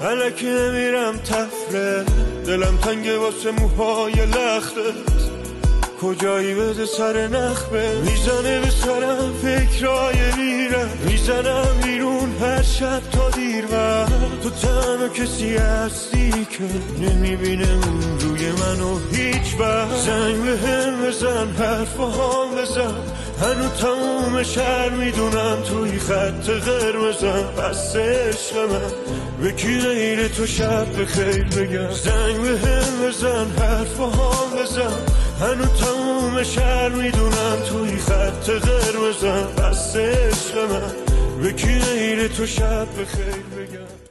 الکی نمیرم تفره، دلم تنگه واسه موهای لختت. کجایی بده سر نخبه، میزنه به سرم فکرای میرم، میزنم بیرون هر شب تا دیر وقت. تو تنها کسی هستی که نمیبینه اون روی منو هیچ وقت. زنگ به هم بزن، حرفا هم بزن، هنو تموم شهر میدونم توی خط قرمزم. بس عشق من به کی غیر تو شب بخیر بگم. زنگ به هم بزن، حرفا هم بزن، هنو تموم شهر میدونم توی خط قرمزم. بس عشق من به کی غیر تو شب بخیر بگم.